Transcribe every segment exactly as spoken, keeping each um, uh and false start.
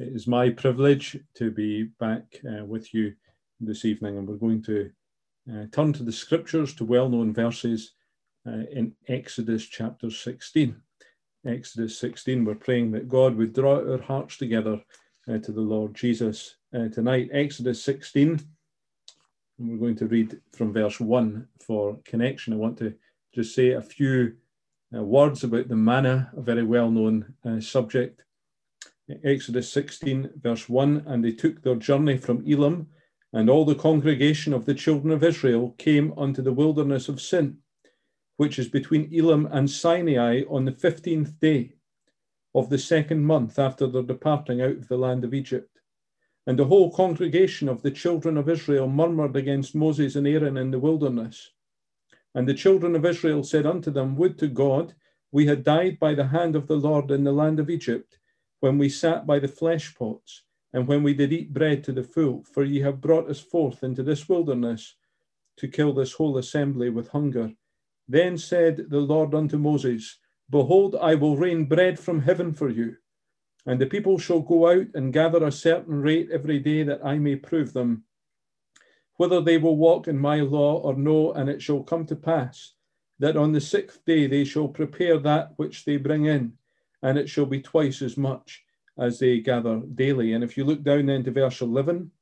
It is my privilege to be back uh, with you this evening, and we're going to uh, turn to the scriptures, to well-known verses uh, in Exodus chapter sixteen. Exodus sixteen, we're praying that God would draw our hearts together uh, to the Lord Jesus uh, tonight. Exodus sixteen, and we're going to read from verse one for connection. I want to just say a few uh, words about the manna, a very well-known uh, subject. Exodus sixteen, verse one, and they took their journey from Elim, and all the congregation of the children of Israel came unto the wilderness of Sin, which is between Elim and Sinai, on the fifteenth day of the second month after their departing out of the land of Egypt. And the whole congregation of the children of Israel murmured against Moses and Aaron in the wilderness. And the children of Israel said unto them, Would to God we had died by the hand of the Lord in the land of Egypt, when we sat by the flesh pots, and when we did eat bread to the full, for ye have brought us forth into this wilderness to kill this whole assembly with hunger. Then said the Lord unto Moses, Behold, I will rain bread from heaven for you, and the people shall go out and gather a certain rate every day, that I may prove them, whether they will walk in my law or no. And it shall come to pass, that on the sixth day they shall prepare that which they bring in, and it shall be twice as much as they gather daily. And if you look down then to verse eleven,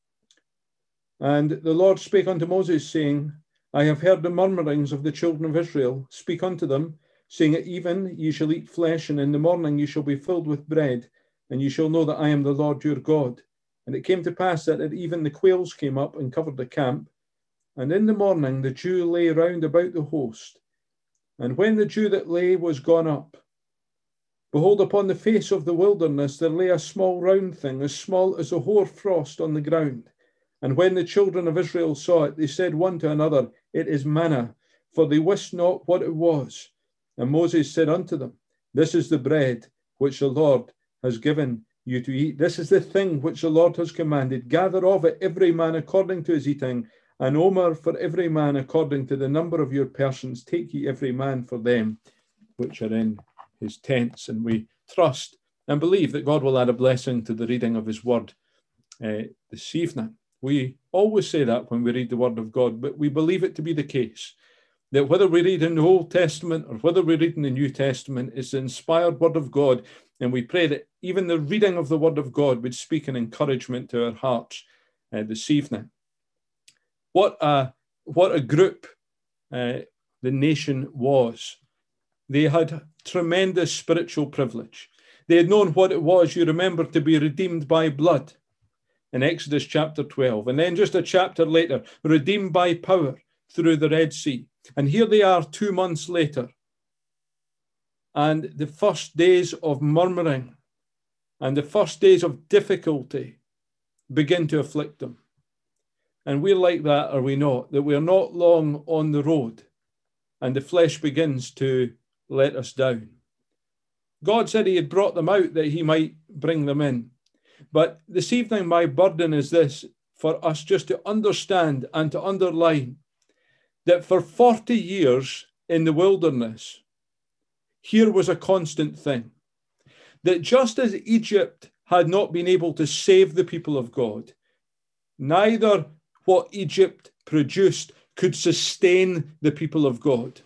and the Lord spake unto Moses, saying, I have heard the murmurings of the children of Israel. Speak unto them, saying, At even ye shall eat flesh, and in the morning ye shall be filled with bread, and ye shall know that I am the Lord your God. And it came to pass that at even the quails came up and covered the camp, and in the morning the dew lay round about the host. And when the dew that lay was gone up, behold, upon the face of the wilderness there lay a small round thing, as small as a hoar frost on the ground. And when the children of Israel saw it, they said one to another, It is manna, for they wist not what it was. And Moses said unto them, This is the bread which the Lord has given you to eat. This is the thing which the Lord has commanded. Gather of it every man according to his eating, an omer for every man according to the number of your persons. Take ye every man for them which are in his tents. And we trust and believe that God will add a blessing to the reading of his word uh, this evening. We always say that when we read the word of God, but we believe it to be the case, that whether we read in the Old Testament or whether we read in the New Testament, it's the inspired word of God. And we pray that even the reading of the word of God would speak an encouragement to our hearts uh, this evening. What a, what a group uh, the nation was. They had tremendous spiritual privilege. They had known what it was, you remember, to be redeemed by blood in Exodus chapter twelve. And then just a chapter later, redeemed by power through the Red Sea. And here they are two months later. And the first days of murmuring and the first days of difficulty begin to afflict them. And we're like that, are we not? That we're not long on the road and the flesh begins to let us down. God said he had brought them out that he might bring them in. But this evening, my burden is this, for us just to understand and to underline that for forty years in the wilderness, here was a constant thing. That just as Egypt had not been able to save the people of God, neither what Egypt produced could sustain the people of God.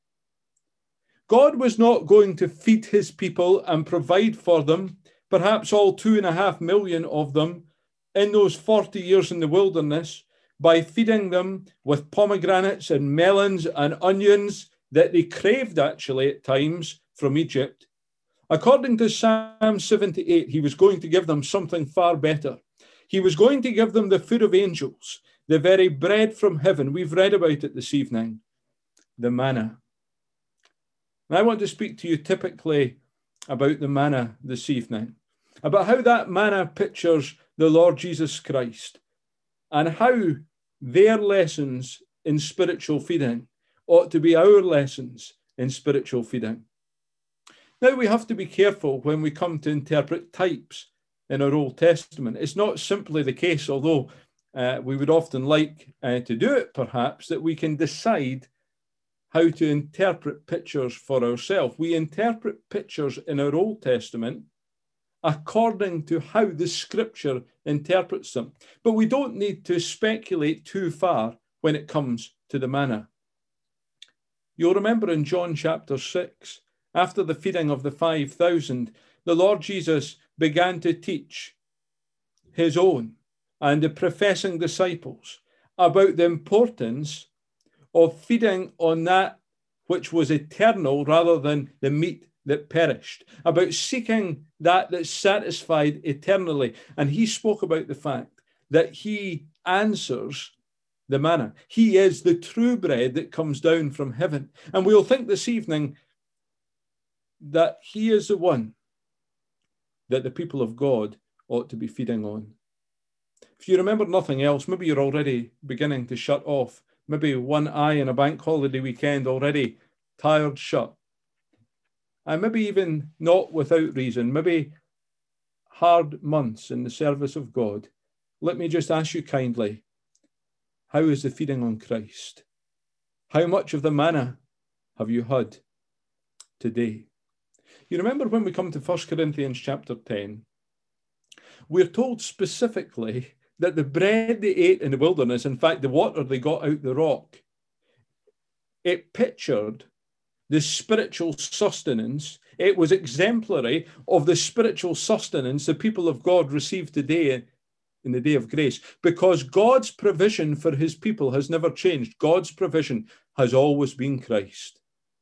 God was not going to feed his people and provide for them, perhaps all two and a half million of them, in those forty years in the wilderness, by feeding them with pomegranates and melons and onions that they craved actually at times from Egypt. According to Psalm seventy-eight, he was going to give them something far better. He was going to give them the food of angels, the very bread from heaven. We've read about it this evening, the manna. And I want to speak to you typically about the manna this evening, about how that manna pictures the Lord Jesus Christ and how their lessons in spiritual feeding ought to be our lessons in spiritual feeding. Now, we have to be careful when we come to interpret types in our Old Testament. It's not simply the case, although uh, we would often like uh, to do it, perhaps, that we can decide how to interpret pictures for ourselves. We interpret pictures in our Old Testament according to how the scripture interprets them. But we don't need to speculate too far when it comes to the manna. You'll remember in John chapter six, after the feeding of the five thousand, the Lord Jesus began to teach his own and the professing disciples about the importance of feeding on that which was eternal rather than the meat that perished, about seeking that that satisfied eternally. And he spoke about the fact that he answers the manna. He is the true bread that comes down from heaven. And we'll think this evening that he is the one that the people of God ought to be feeding on. If you remember nothing else, maybe you're already beginning to shut off. Maybe one eye in a bank holiday weekend already tired shut. And maybe even not without reason, maybe hard months in the service of God. Let me just ask you kindly, how is the feeding on Christ? How much of the manna have you had today? You remember when we come to First Corinthians chapter ten, we're told specifically that the bread they ate in the wilderness, in fact, the water they got out the rock, it pictured the spiritual sustenance. It was exemplary of the spiritual sustenance the people of God receive today in the day of grace, because God's provision for his people has never changed. God's provision has always been Christ.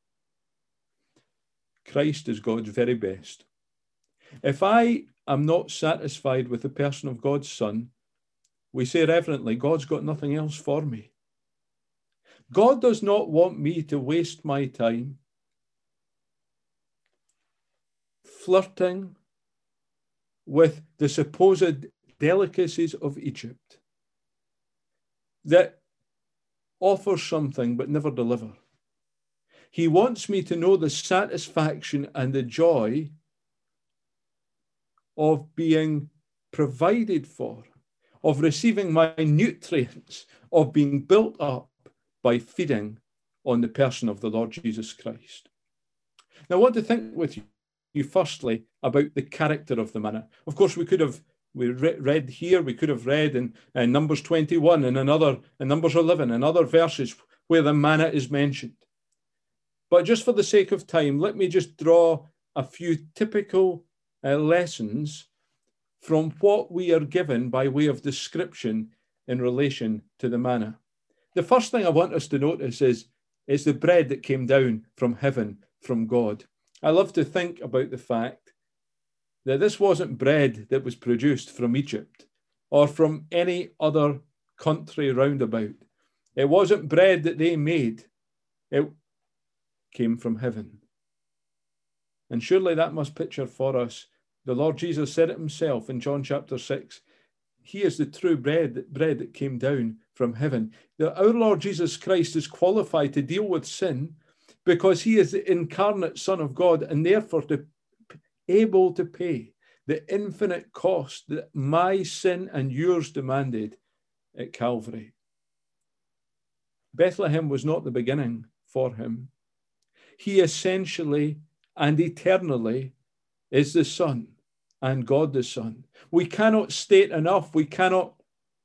Christ is God's very best. If I am not satisfied with the person of God's Son, we say reverently, God's got nothing else for me. God does not want me to waste my time flirting with the supposed delicacies of Egypt that offer something but never deliver. He wants me to know the satisfaction and the joy of being provided for, of receiving my nutrients, of being built up by feeding on the person of the Lord Jesus Christ. Now, I want to think with you, you firstly about the character of the manna. Of course, we could have we re- read here, we could have read in, in Numbers twenty-one and another in Numbers eleven and other verses where the manna is mentioned. But just for the sake of time, let me just draw a few typical uh, lessons from what we are given by way of description in relation to the manna. The first thing I want us to notice is, is the bread that came down from heaven, from God. I love to think about the fact that this wasn't bread that was produced from Egypt or from any other country round about. It wasn't bread that they made. It came from heaven. And surely that must picture for us, the Lord Jesus said it himself in John chapter six, he is the true bread, bread that came down from heaven. That our Lord Jesus Christ is qualified to deal with sin because he is the incarnate Son of God and therefore to, able to pay the infinite cost that my sin and yours demanded at Calvary. Bethlehem was not the beginning for him. He essentially and eternally is the Son and God the Son. We cannot state enough, we cannot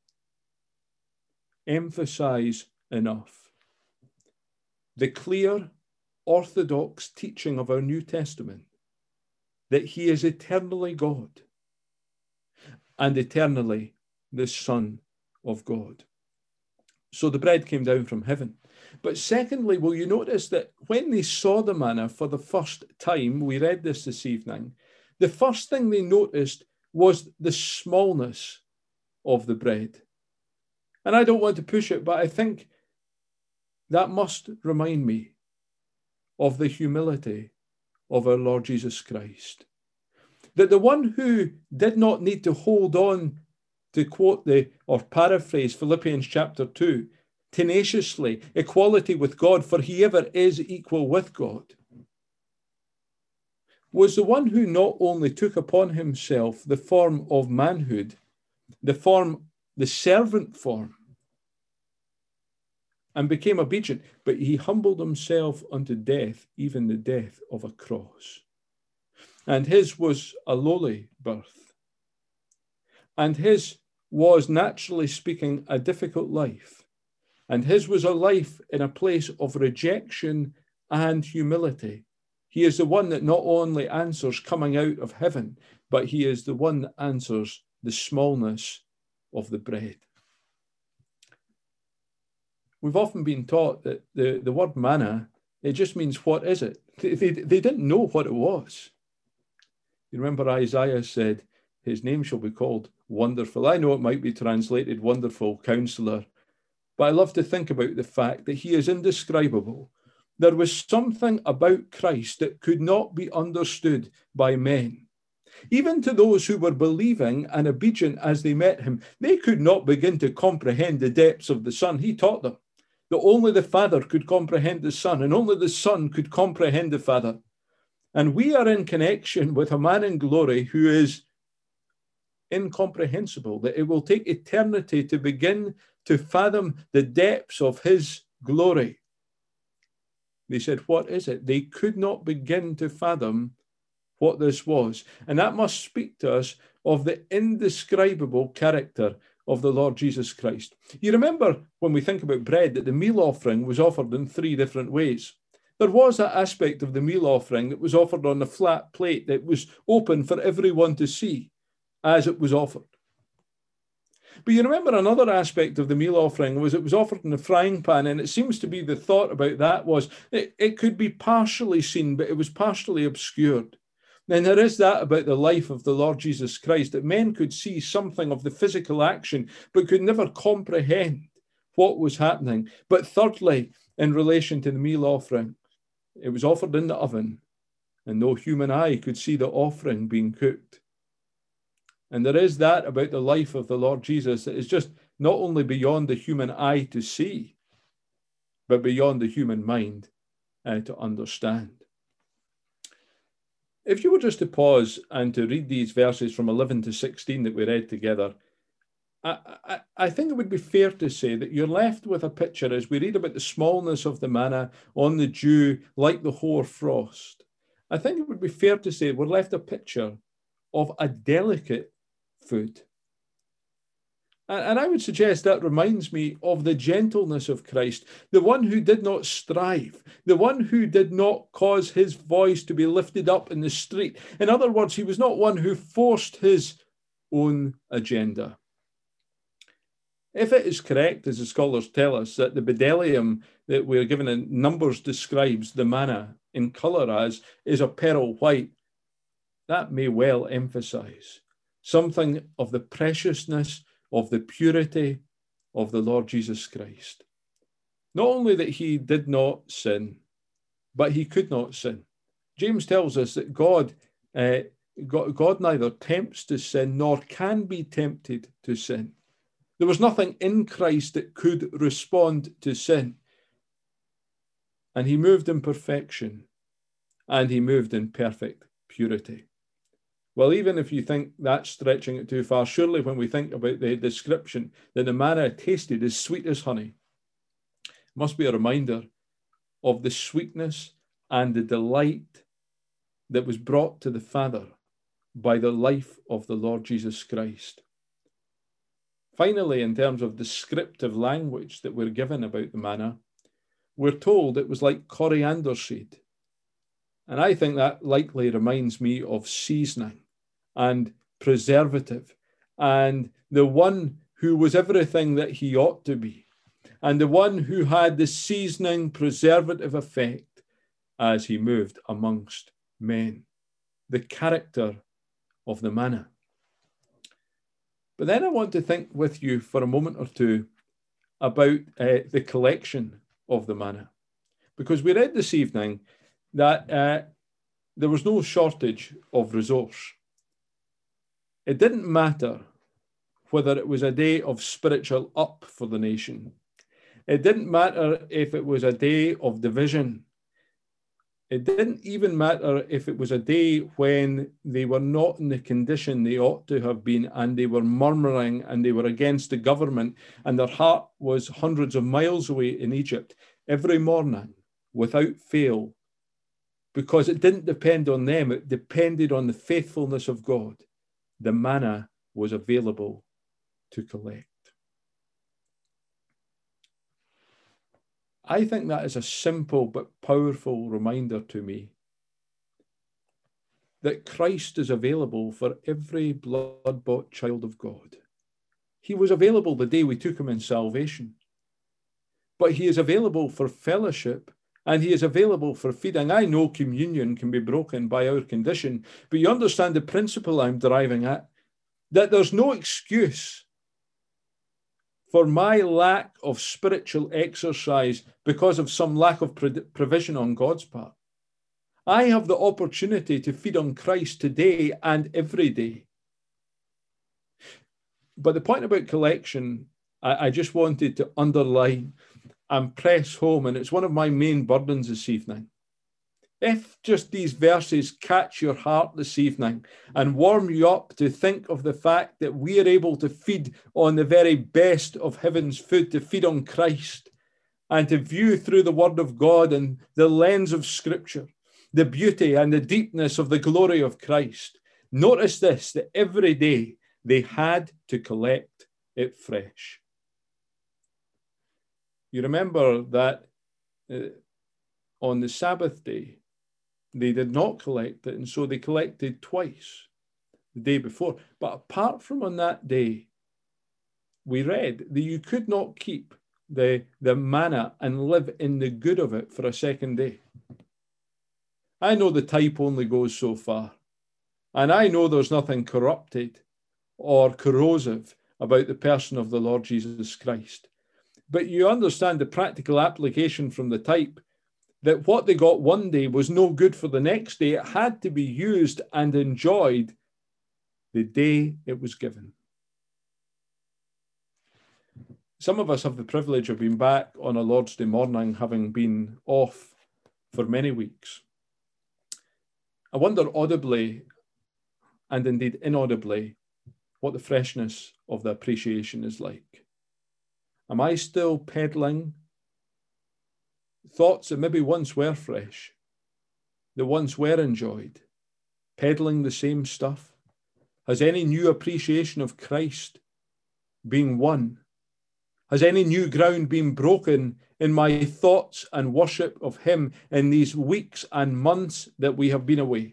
emphasize enough the clear, orthodox teaching of our New Testament that he is eternally God and eternally the Son of God. So the bread came down from heaven. But secondly, will you notice that when they saw the manna for the first time, we read this this evening, the first thing they noticed was the smallness of the bread. And I don't want to push it, but I think that must remind me of the humility of our Lord Jesus Christ. That the one who did not need to hold on, to quote the, or paraphrase Philippians chapter two, tenaciously, equality with God, for he ever is equal with God, was the one who not only took upon himself the form of manhood, the form, the servant form, and became obedient, but he humbled himself unto death, even the death of a cross. and his was a lowly birth. And his was, naturally speaking, a difficult life. And his was a life in a place of rejection and humility. He is the one that not only answers coming out of heaven, but he is the one that answers the smallness of the bread. We've often been taught that the, the word manna, it just means, what is it? They, they, they didn't know what it was. You remember Isaiah said, his name shall be called Wonderful. I know it might be translated Wonderful Counselor, but I love to think about the fact that he is indescribable. There was something about Christ that could not be understood by men. Even to those who were believing and obedient as they met him, they could not begin to comprehend the depths of the Son. He taught them that only the Father could comprehend the Son, and only the Son could comprehend the Father. And we are in connection with a man in glory who is incomprehensible, that it will take eternity to begin to fathom the depths of his glory. They said, what is it? They could not begin to fathom what this was. And that must speak to us of the indescribable character of the Lord Jesus Christ. You remember when we think about bread that the meal offering was offered in three different ways. There was that aspect of the meal offering that was offered on a flat plate that was open for everyone to see as it was offered. But you remember another aspect of the meal offering was it was offered in a frying pan, and it seems to be the thought about that was it, it could be partially seen, but it was partially obscured. And there is that about the life of the Lord Jesus Christ, that men could see something of the physical action, but could never comprehend what was happening. But thirdly, in relation to the meal offering, it was offered in the oven, and no human eye could see the offering being cooked. And there is that about the life of the Lord Jesus that is just not only beyond the human eye to see, but beyond the human mind uh, to understand. If you were just to pause and to read these verses from eleven to sixteen that we read together, I, I, I think it would be fair to say that you're left with a picture as we read about the smallness of the manna on the dew like the hoar frost. I think it would be fair to say we're left a picture of a delicate food. And, and I would suggest that reminds me of the gentleness of Christ, the one who did not strive, the one who did not cause his voice to be lifted up in the street. In other words, he was not one who forced his own agenda. If it is correct, as the scholars tell us, that the bdellium that we're given in Numbers describes the manna in colour as is a pearl white, that may well emphasize something of the preciousness, of the purity of the Lord Jesus Christ. Not only that he did not sin, but he could not sin. James tells us that God, uh, God, God neither tempts to sin nor can be tempted to sin. There was nothing in Christ that could respond to sin. And he moved in perfection, and he moved in perfect purity. Well, even if you think that's stretching it too far, surely when we think about the description that the manna tasted as sweet as honey, it must be a reminder of the sweetness and the delight that was brought to the Father by the life of the Lord Jesus Christ. Finally, in terms of descriptive language that we're given about the manna, we're told it was like coriander seed. And I think that likely reminds me of seasoning and preservative, and the one who was everything that he ought to be, and the one who had the seasoning preservative effect as he moved amongst men. The character of the manna. But then I want to think with you for a moment or two about uh, the collection of the manna, because we read this evening that uh, there was no shortage of resource. It didn't matter whether it was a day of spiritual up for the nation. It didn't matter if it was a day of division. It didn't even matter if it was a day when they were not in the condition they ought to have been, and they were murmuring and they were against the government, and their heart was hundreds of miles away in Egypt. Every morning, without fail, because it didn't depend on them. It depended on the faithfulness of God. The manna was available to collect. I think that is a simple but powerful reminder to me that Christ is available for every blood-bought child of God. He was available the day we took him in salvation. But he is available for fellowship, and he is available for feeding. I know communion can be broken by our condition, but you understand the principle I'm driving at, that there's no excuse for my lack of spiritual exercise because of some lack of provision on God's part. I have the opportunity to feed on Christ today and every day. But the point about collection, I, I just wanted to underline and press home, and it's one of my main burdens this evening. If just these verses catch your heart this evening and warm you up to think of the fact that we are able to feed on the very best of heaven's food, to feed on Christ, and to view through the Word of God and the lens of Scripture, the beauty and the deepness of the glory of Christ, notice this, that every day they had to collect it fresh. You remember that uh, on the Sabbath day, they did not collect it, and so they collected twice the day before. But apart from on that day, we read that you could not keep the, the manna and live in the good of it for a second day. I know the type only goes so far, and I know there's nothing corrupted or corrosive about the person of the Lord Jesus Christ. But you understand the practical application from the type, that what they got one day was no good for the next day. It had to be used and enjoyed the day it was given. Some of us have the privilege of being back on a Lord's Day morning, having been off for many weeks. I wonder audibly and indeed inaudibly what the freshness of the appreciation is like. Am I still peddling thoughts that maybe once were fresh, that once were enjoyed, peddling the same stuff? Has any new appreciation of Christ been won? Has any new ground been broken in my thoughts and worship of him in these weeks and months that we have been away?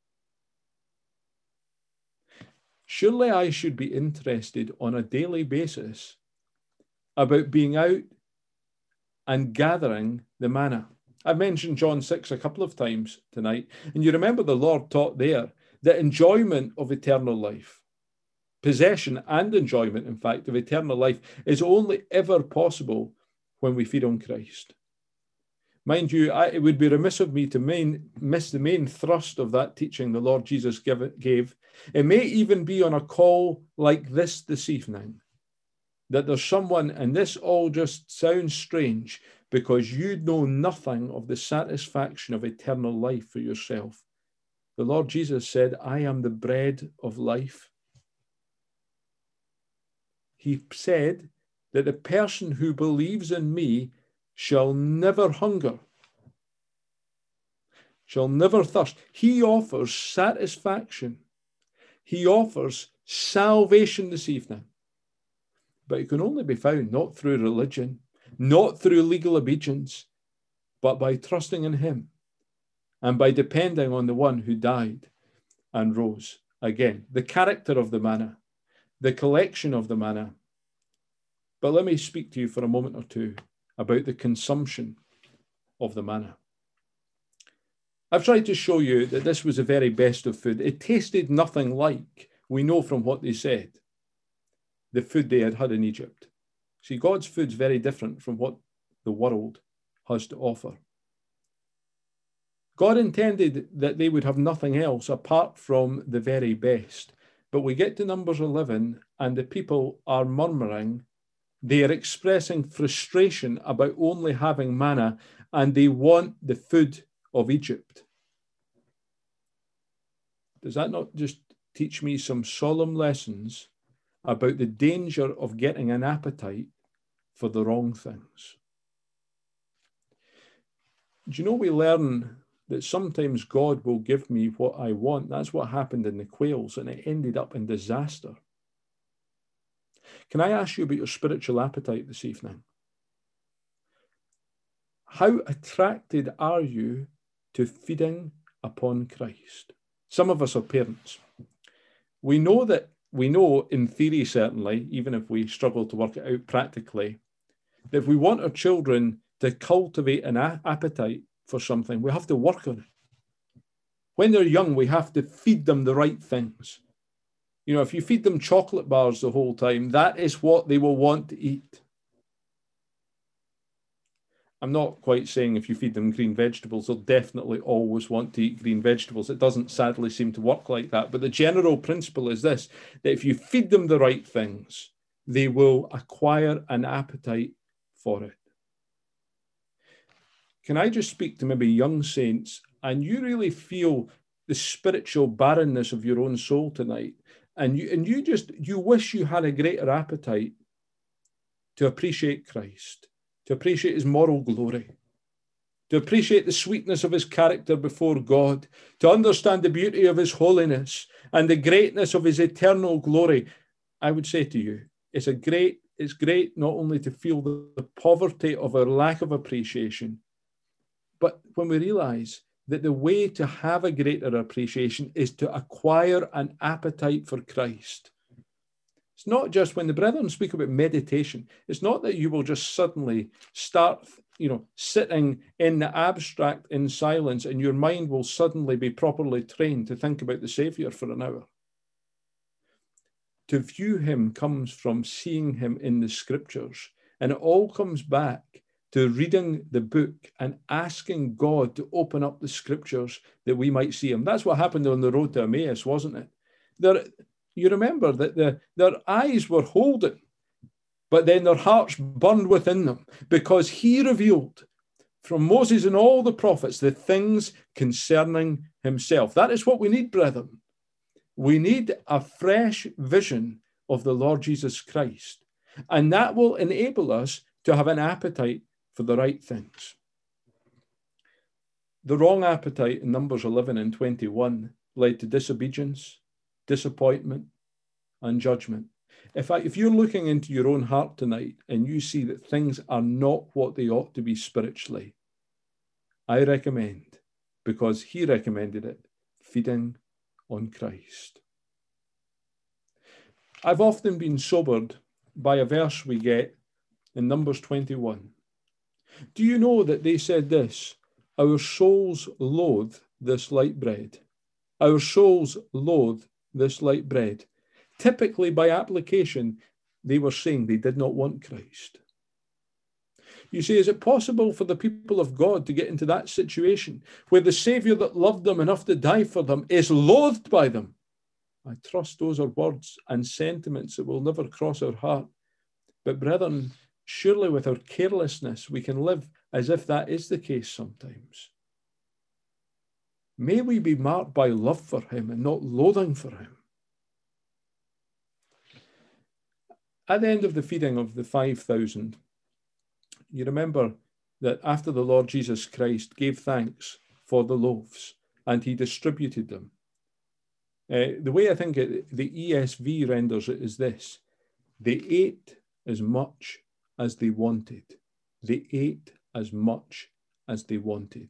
Surely I should be interested on a daily basis about being out and gathering the manna. I've mentioned John six a couple of times tonight, and you remember the Lord taught there that enjoyment of eternal life, possession and enjoyment, in fact, of eternal life is only ever possible when we feed on Christ. Mind you, I, it would be remiss of me to main, miss the main thrust of that teaching the Lord Jesus give, gave. It may even be on a call like this this evening, that there's someone, and this all just sounds strange, because you know nothing of the satisfaction of eternal life for yourself. The Lord Jesus said, I am the bread of life. He said that the person who believes in me shall never hunger, shall never thirst. He offers satisfaction. He offers salvation this evening. But it can only be found not through religion, not through legal obedience, but by trusting in him and by depending on the one who died and rose again. The character of the manna, the collection of the manna. But let me speak to you for a moment or two about the consumption of the manna. I've tried to show you that this was the very best of food. It tasted nothing like, we know from what they said, the food they had had in Egypt. See, God's food's very different from what the world has to offer. God intended that they would have nothing else apart from the very best. But we get to Numbers eleven and the people are murmuring. They are expressing frustration about only having manna, and they want the food of Egypt. Does that not just teach me some solemn lessons about the danger of getting an appetite for the wrong things? Do you know we learn that sometimes God will give me what I want. That's what happened in the quails, and it ended up in disaster. Can I ask you about your spiritual appetite this evening? How attracted are you to feeding upon Christ? Some of us are parents. We know that, we know in theory certainly, even if we struggle to work it out practically, that if we want our children to cultivate an a- appetite for something, we have to work on it. When they're young, we have to feed them the right things. You know, if you feed them chocolate bars the whole time, that is what they will want to eat. I'm not quite saying if you feed them green vegetables, they'll definitely always want to eat green vegetables. It doesn't sadly seem to work like that. But the general principle is this, that if you feed them the right things, they will acquire an appetite for it. Can I just speak to maybe young saints, and you really feel the spiritual barrenness of your own soul tonight, and you, and you just, you wish you had a greater appetite to appreciate Christ, to appreciate his moral glory, to appreciate the sweetness of his character before God, to understand the beauty of his holiness and the greatness of his eternal glory. I would say to you, it's a great, it's great not only to feel the, the poverty of our lack of appreciation, but when we realize that the way to have a greater appreciation is to acquire an appetite for Christ. It's not just when the brethren speak about meditation, it's not that you will just suddenly start, you know, sitting in the abstract in silence and your mind will suddenly be properly trained to think about the Savior for an hour. To view him comes from seeing him in the scriptures, and it all comes back to reading the book and asking God to open up the scriptures that we might see him. That's what happened on the road to Emmaus, wasn't it? There, you remember that the, their eyes were holden, but then their hearts burned within them, because he revealed from Moses and all the prophets the things concerning himself. That is what we need, brethren. We need a fresh vision of the Lord Jesus Christ, and that will enable us to have an appetite for the right things. The wrong appetite in Numbers eleven and twenty-one led to disobedience, disappointment, and judgment. If, I, if you're looking into your own heart tonight and you see that things are not what they ought to be spiritually, I recommend, because he recommended it, feeding on Christ. I've often been sobered by a verse we get in Numbers twenty-one. Do you know that they said this? Our souls loathe this light bread. Our souls loathe this light bread. Typically, by application, they were saying they did not want Christ. You see, is it possible for the people of God to get into that situation where the Savior that loved them enough to die for them is loathed by them? I trust those are words and sentiments that will never cross our heart. But brethren, surely with our carelessness, we can live as if that is the case sometimes. May we be marked by love for him and not loathing for him. At the end of the feeding of the five thousand, you remember that after the Lord Jesus Christ gave thanks for the loaves and he distributed them, uh, the way I think it, the E S V renders it is this: they ate as much as they wanted. They ate as much as they wanted.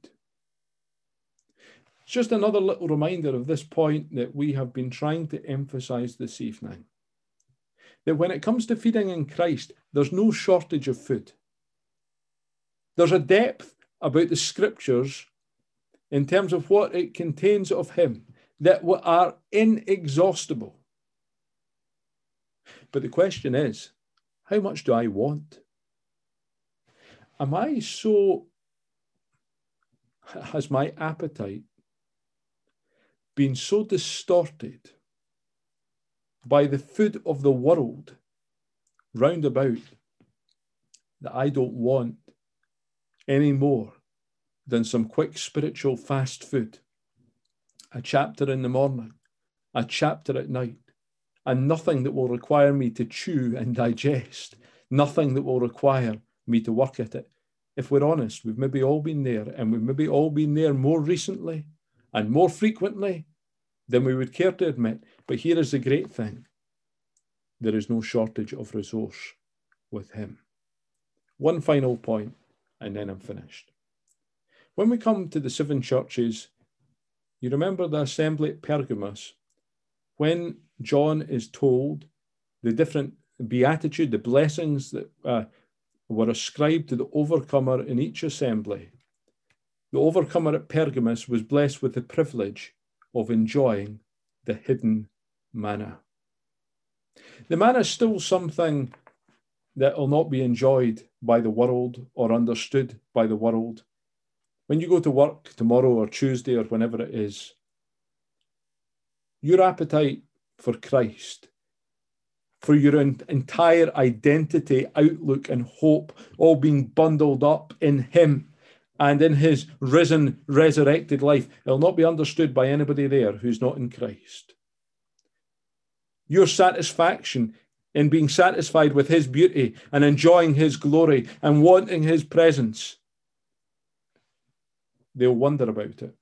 It's just another little reminder of this point that we have been trying to emphasize this evening. That when it comes to feeding in Christ, there's no shortage of food. There's a depth about the scriptures in terms of what it contains of him that are inexhaustible. But the question is, how much do I want? Am I so, has my appetite been so distorted by the food of the world round about that I don't want any more than some quick spiritual fast food, a chapter in the morning, a chapter at night, and nothing that will require me to chew and digest, nothing that will require me to work at it. if we're honest, we've maybe all been there, and we've maybe all been there more recently and more frequently than we would care to admit. But here is the great thing. There is no shortage of resource with him. One final point, and then I'm finished. When we come to the seven churches, you remember the assembly at Pergamos, when John is told the different beatitude, the blessings that uh, were ascribed to the overcomer in each assembly. The overcomer at Pergamos was blessed with the privilege of enjoying the hidden manna. The manna is still something that will not be enjoyed by the world or understood by the world. When you go to work tomorrow or Tuesday or whenever it is, your appetite for Christ, for your entire identity, outlook, and hope, all being bundled up in him and in his risen, resurrected life, it will not be understood by anybody there who's not in Christ. Your satisfaction in being satisfied with his beauty and enjoying his glory and wanting his presence, they'll wonder about it.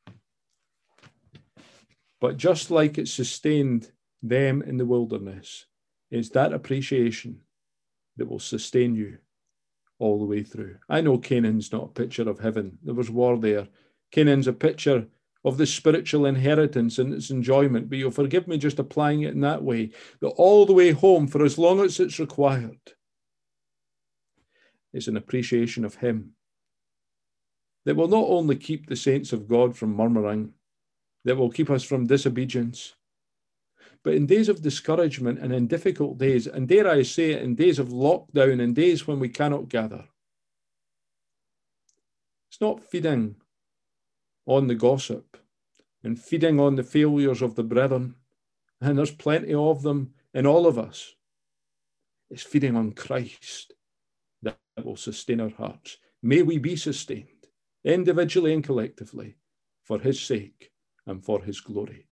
But just like it sustained them in the wilderness, it's that appreciation that will sustain you all the way through. I know Canaan's not a picture of heaven. There was war there. Canaan's a picture of the spiritual inheritance and its enjoyment, but you'll forgive me just applying it in that way, that all the way home, for as long as it's required, is an appreciation of him that will not only keep the saints of God from murmuring, that will keep us from disobedience, but in days of discouragement and in difficult days, and dare I say it, in days of lockdown, in days when we cannot gather, it's not feeding on the gossip and feeding on the failures of the brethren, and there's plenty of them in all of us. It's feeding on Christ that will sustain our hearts. May we be sustained, individually and collectively, for his sake and for his glory.